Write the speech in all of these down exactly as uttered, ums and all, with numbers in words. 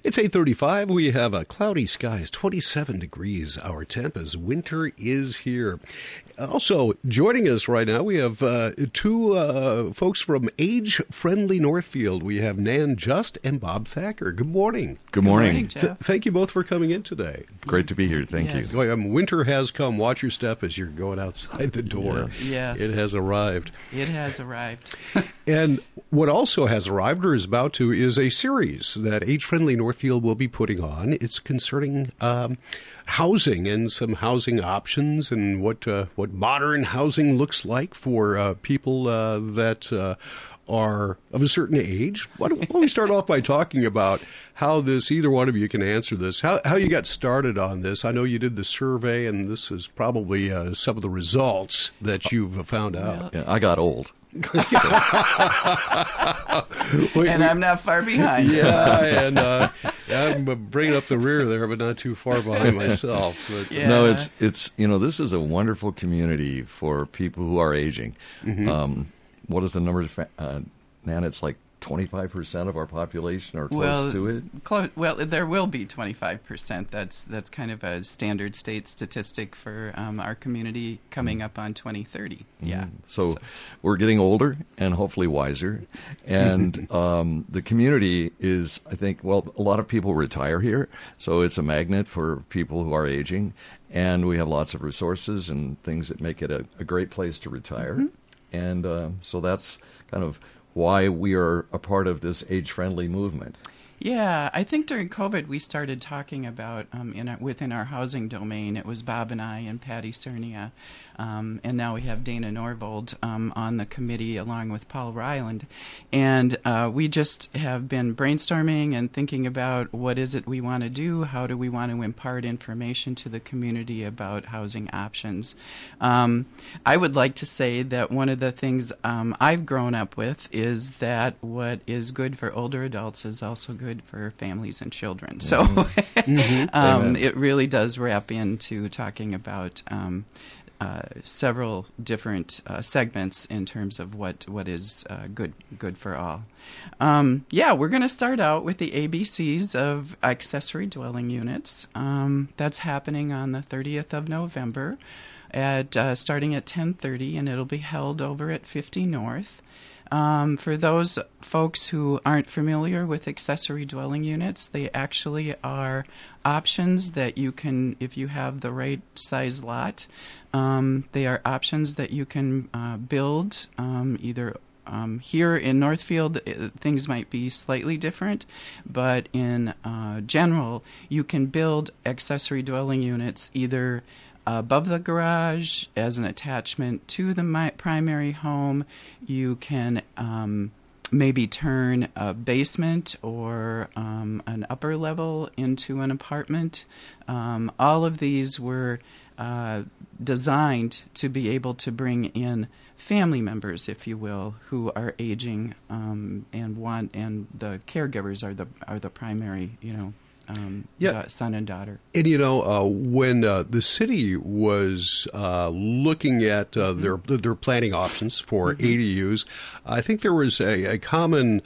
It's eight thirty-five. We have a cloudy skies, twenty-seven degrees. Our temp as winter is here. Also, joining us right now, we have uh, two uh, folks from Age Friendly Northfield. We have Nan Just and Bob Thacker. Good morning. Good morning. Good morning, Jeff. Th- thank you both for coming in today. Great to be here. Thank Yes. you. Um, winter has come. Watch your step as you're going outside the door. Yes. Yes. It has arrived. It has arrived. And what also has arrived or is about to is a series that Age Friendly Northfield will be putting on. It's concerning um, housing and some housing options and what uh, what modern housing looks like for uh, people uh, that uh, are of a certain age. Why don't, why don't we start off by talking about how this, either one of you can answer this, how, how you got started on this. I know you did the survey, and this is probably uh, some of the results that you've found out. Yeah, I got old. We- And we- I'm not far behind. Yeah, and uh, I'm bringing up the rear there, but not too far behind myself. But, uh, Yeah. No, it's it's you know this is a wonderful community for people who are aging. Mm-hmm. Um, what is the number? Uh, Nan, it's like twenty-five percent of our population are close Well, to it. Close, well, there will be twenty-five percent. That's that's kind of a standard state statistic for um, our community coming up on twenty thirty. Yeah. So, we're getting older and hopefully wiser. And um, the community is, I think, well, a lot of people retire here, so it's a magnet for people who are aging. And we have lots of resources and things that make it a, a great place to retire. And uh, so that's kind of why we are a part of this age-friendly movement. Yeah, I think during COVID we started talking about um, in our, within our housing domain. It was Bob and I and Patty Cernia, um, and now we have Dana Norvold um, on the committee along with Paul Ryland, and uh, we just have been brainstorming and thinking about what is it we want to do, how do we want to impart information to the community about housing options. Um, I would like to say that one of the things um, I've grown up with is that what is good for older adults is also good for families and children. So Mm-hmm. um, Amen. it really does wrap into talking about um, uh, several different uh, segments in terms of what, what is uh, good good for all. Um, yeah, we're going to start out with the A B Cs of accessory dwelling units. Um, that's happening on the thirtieth of November at uh, starting at ten thirty, and it'll be held over at fifty North. Um, for those folks who aren't familiar with accessory dwelling units, they actually are options that you can, if you have the right size lot, um, they are options that you can uh, build um, either Um, here in Northfield, uh, things might be slightly different, but in uh, general, you can build accessory dwelling units either above the garage as an attachment to the mi- primary home. You can um, maybe turn a basement or um, an upper level into an apartment. Um, all of these were uh, designed to be able to bring in family members, if you will, who are aging um, and want, and the caregivers are the are the primary, you know, um, Yeah. da- son and daughter. And, you know, uh, when uh, the city was uh, looking at uh, their their planning options for A D Us, I think there was a, a common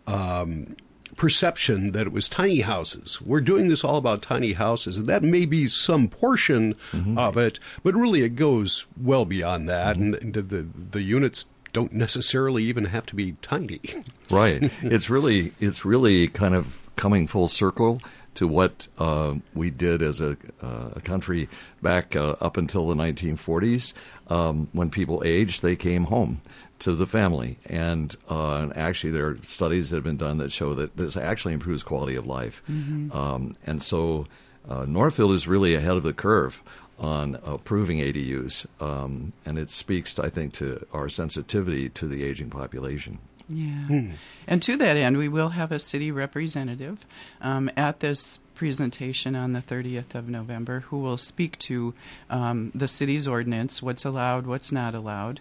um, perception that it was tiny houses. We're doing this all about tiny houses, and that may be some portion of it, but really it goes well beyond that, and, and the, the units don't necessarily even have to be tiny. Right. It's really it's really kind of coming full circle to what uh, we did as a, uh, a country back uh, up until the nineteen forties. Um, when people aged, they came home to the family. And uh, actually there are studies that have been done that show that this actually improves quality of life. Um, and so uh, Northfield is really ahead of the curve on approving A D Us. Um, and it speaks, I think, to our sensitivity to the aging population. Yeah. And to that end, we will have a city representative um, at this presentation on the thirtieth of November who will speak to um, the city's ordinance, what's allowed, what's not allowed.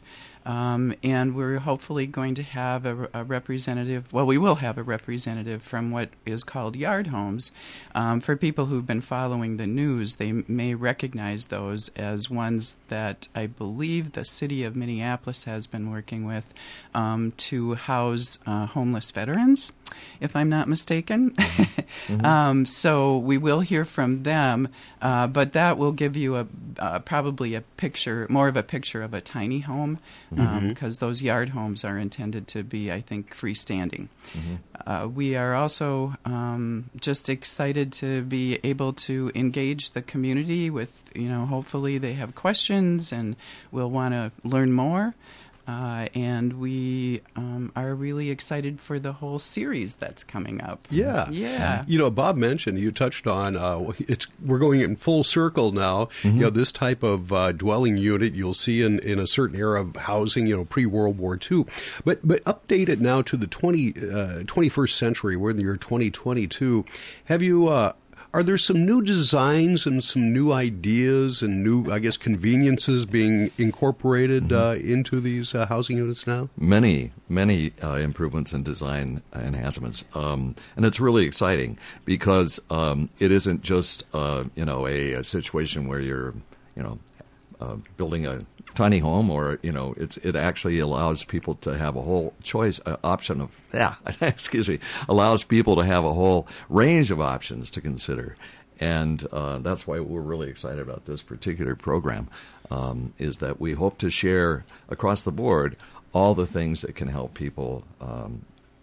Um, and we're hopefully going to have a, a representative, well, we will have a representative from what is called yard homes. Um, for people who've been following the news, they may recognize those as ones that I believe the city of Minneapolis has been working with um, to house uh, homeless veterans, if I'm not mistaken. Mm-hmm. um, so we will hear from them, uh, but that will give you a uh, probably a picture, more of a picture of a tiny home, because mm-hmm. um, those yard homes are intended to be, I think, freestanding. Mm-hmm. Uh, we are also um, just excited to be able to engage the community with, you know, hopefully they have questions and will want to learn more. Uh, and we um, are really excited for the whole series that's coming up. Yeah. Yeah. You know, Bob mentioned, you touched on, uh, it's we're going in full circle now. Mm-hmm. You know, this type of uh, dwelling unit you'll see in, in a certain era of housing, you know, pre-World War Two. But but update it now to the twenty, uh, twenty-first century. We're in the year twenty twenty-two. Have you... Uh, Are there some new designs and some new ideas and new, I guess, conveniences being incorporated mm-hmm. uh, into these uh, housing units now? Many, many uh, improvements and design enhancements. Um, and it's really exciting because um, it isn't just, uh, you know, a, a situation where you're, you know, uh, building a tiny home, or you know, it's it actually allows people to have a whole choice uh, option of yeah, excuse me, allows people to have a whole range of options to consider, and uh, that's why we're really excited about this particular program. Um, is that we hope to share across the board all the things that can help people um,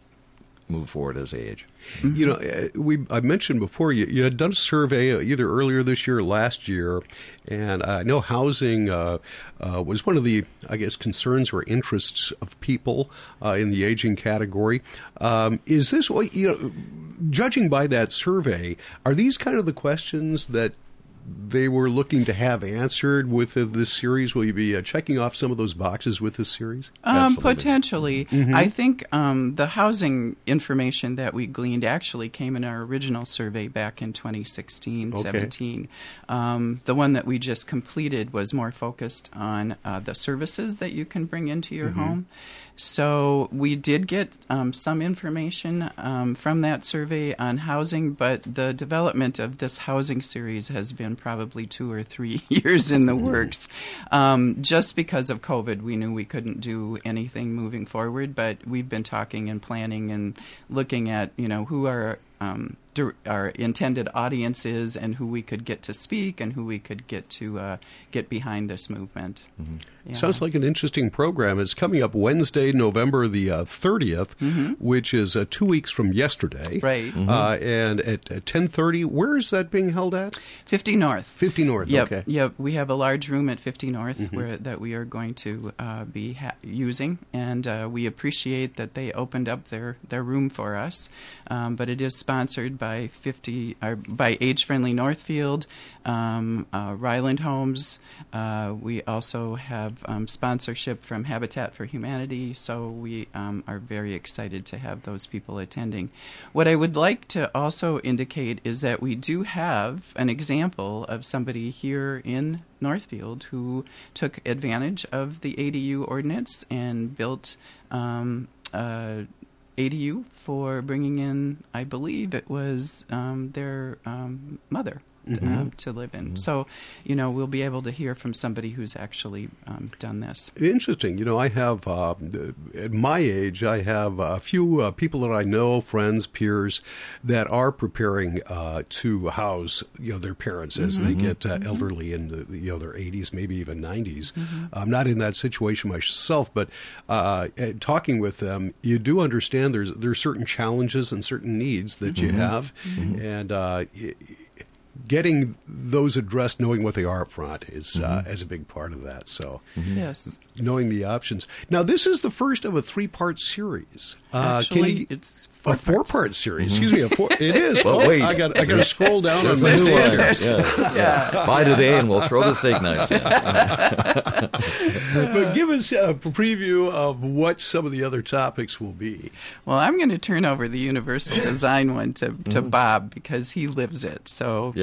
move forward as they age. You know, we I mentioned before you, you had done a survey either earlier this year or last year, and I know housing uh, uh, was one of the, I guess, concerns or interests of people uh, in the aging category. Um, is this, you know, judging by that survey, are these kind of the questions that they were looking to have answered with uh, this series? Will you be uh, checking off some of those boxes with this series? Um, potentially. Mm-hmm. I think um, the housing information that we gleaned actually came in our original survey back in twenty sixteen, okay. seventeen. Um, the one that we just completed was more focused on uh, the services that you can bring into your mm-hmm. home. So we did get um, some information um, from that survey on housing, but the development of this housing series has been probably two or three years in the works. Um, just because of COVID, we knew we couldn't do anything moving forward, but we've been talking and planning and looking at, you know, who are um, our intended audience is and who we could get to speak and who we could get to uh, get behind this movement. Mm-hmm. Yeah. Sounds like an interesting program. It's coming up Wednesday, November the uh, thirtieth, mm-hmm. which is uh, two weeks from yesterday. Right. Mm-hmm. Uh, and at, at ten thirty, where is that being held at? fifty North. fifty North, yep. okay. Yep, we have a large room at fifty North mm-hmm. where that we are going to uh, be ha- using, and uh, we appreciate that they opened up their, their room for us. Um, but it is sponsored by fifty uh, by Age Friendly Northfield, um, uh, Ryland Homes. Uh, we also have um, sponsorship from Habitat for Humanity, so we um, are very excited to have those people attending. What I would like to also indicate is that we do have an example of somebody here in Northfield who took advantage of the A D U ordinance and built um, uh, A D U for bringing in, I believe it was um, their um, mother mm-hmm. um, to live in. Mm-hmm. So, you know, we'll be able to hear from somebody who's actually um, done this. Interesting. You know, I have, uh, at my age, I have a few uh, people that I know, friends, peers, that are preparing uh, to house, you know, their parents as mm-hmm. they get uh, mm-hmm. elderly in the, you know, their eighties, maybe even nineties. Mm-hmm. I'm not in that situation myself, but uh, talking with them, you do understand there's there's certain challenges and certain needs that mm-hmm. you have, mm-hmm. and uh, it, getting those addressed, knowing what they are up front, is mm-hmm. uh, is a big part of that. So, mm-hmm. yes, knowing the options. Now, this is the first of a three-part series. Uh, Actually, you, it's four a four-part series. Mm-hmm. Excuse me, a four, it is. Well, oh, wait, I got I got to scroll down on my new one. standards. Yeah. yeah. Buy today, and we'll throw the steak knives. Yeah. But give us a preview of what some of the other topics will be. Well, I'm going to turn over the universal design one to, to mm-hmm. Bob because he lives it. So yeah.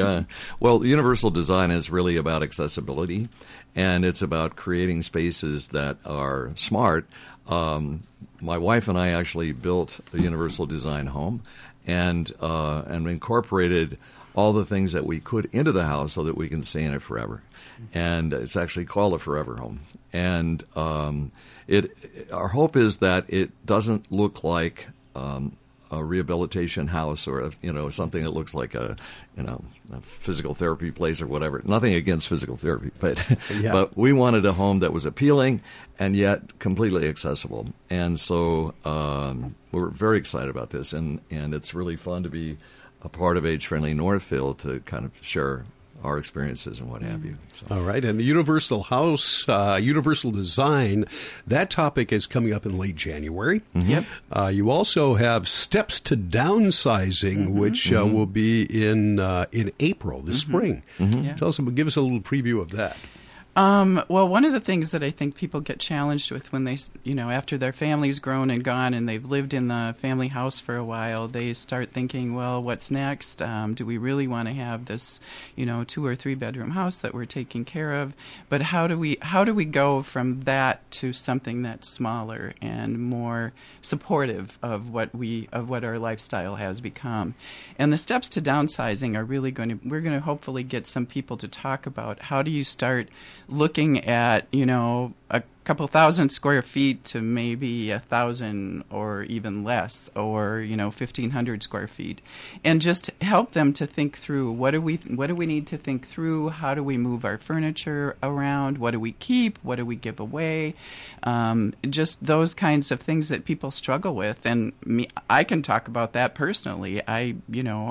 Yeah. Well, universal design is really about accessibility, and it's about creating spaces that are smart. Um, my wife and I actually built a universal design home, and uh, and incorporated all the things that we could into the house so that we can stay in it forever. And it's actually called a forever home. And um, it our hope is that it doesn't look like um, a rehabilitation house or a, you know something that looks like a you know a physical therapy place or whatever. Nothing against physical therapy, but yeah. but we wanted a home that was appealing and yet completely accessible. And so um, we're very excited about this, and and it's really fun to be a part of Age Friendly Northfield to kind of share our experiences and what have you. So. All right. And the Universal House, uh, Universal Design, that topic is coming up in late January. Mm-hmm. Yep. Uh, you also have Steps to Downsizing, Mm-hmm. which uh, Mm-hmm. will be in uh, in April, this Mm-hmm. spring. Mm-hmm. Yeah. Tell us, give us a little preview of that. Um, well, one of the things that I think people get challenged with when they, s- you know, after their family's grown and gone and they've lived in the family house for a while, they start thinking, well, what's next? Um, do we really want to have this, you know, two or three bedroom house that we're taking care of? But how do we, how do we go from that to something that's smaller and more supportive of what we, of what our lifestyle has become? And the steps to downsizing are really going to, we're going to hopefully get some people to talk about how do you start looking at, you know, a couple thousand square feet to maybe a thousand or even less, or, you know, fifteen hundred square feet, and just help them to think through what do we what do we need to think through, how do we move our furniture around, what do we keep, what do we give away, um, just those kinds of things that people struggle with. And me, I can talk about that personally. I, you know,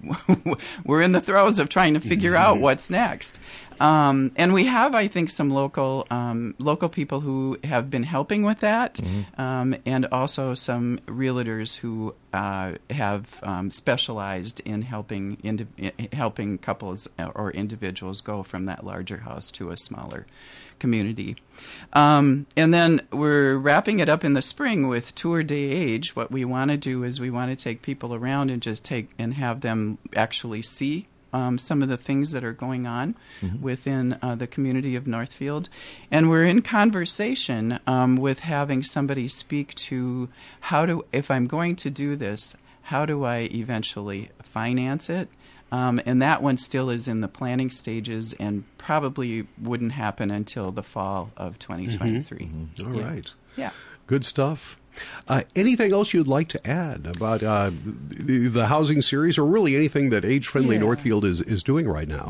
we're in the throes of trying to figure out what's next. Um, and we have, I think, some local um, local people who have been helping with that, mm-hmm. um, and also some realtors who uh, have um, specialized in helping indi- helping couples or individuals go from that larger house to a smaller community. Um, and then we're wrapping it up in the spring with Tour Day Age. What we want to do is we want to take people around and just take and have them actually see Um, some of the things that are going on mm-hmm. within uh, the community of Northfield. And we're in conversation um, with having somebody speak to how do, if I'm going to do this, how do I eventually finance it? Um, and that one still is in the planning stages and probably wouldn't happen until the fall of twenty twenty-three. Mm-hmm. Mm-hmm. All yeah. right. Yeah. Good stuff. Uh, anything else you'd like to add about uh, the, the housing series, or really anything that Age Friendly Yeah. Northfield is, is doing right now?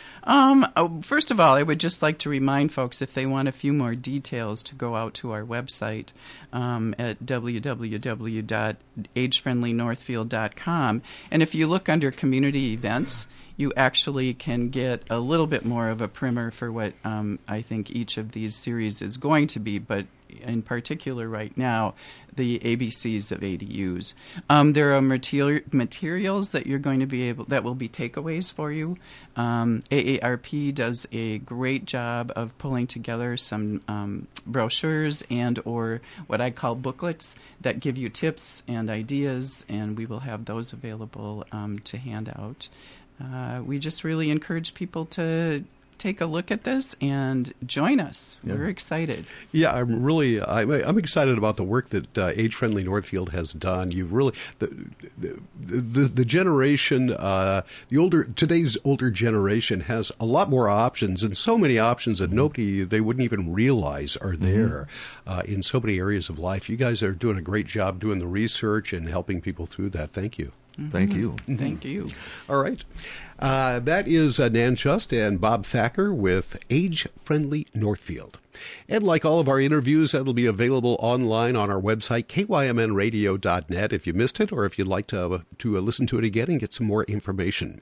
Um, oh, first of all, I would just like to remind folks, if they want a few more details, to go out to our website um, at w w w dot age friendly northfield dot com. And if you look under community events, you actually can get a little bit more of a primer for what um, I think each of these series is going to be, but in particular right now, the A B Cs of A D Us. Um, there are materi- materials that you're going to be able, that will be takeaways for you. Um, A A R P does a great job of pulling together some um, brochures and or what I call booklets that give you tips and ideas, and we will have those available um, to hand out. Uh, we just really encourage people to take a look at this and join us. Yeah. We're excited. Yeah, I'm really I'm, I'm excited about the work that uh, Age Friendly Northfield has done. You really the the the, the generation uh, the older today's older generation has a lot more options, and so many options that nobody they wouldn't even realize are there mm-hmm. uh, in so many areas of life. You guys are doing a great job doing the research and helping people through that. Thank you. Mm-hmm. Thank you. Thank you. All right. Uh, that is uh, Nan Chust and Bob Thacker with Age Friendly Northfield. And like all of our interviews, that'll be available online on our website, k y m n radio dot net, if you missed it, or if you'd like to, uh, to uh, listen to it again and get some more information.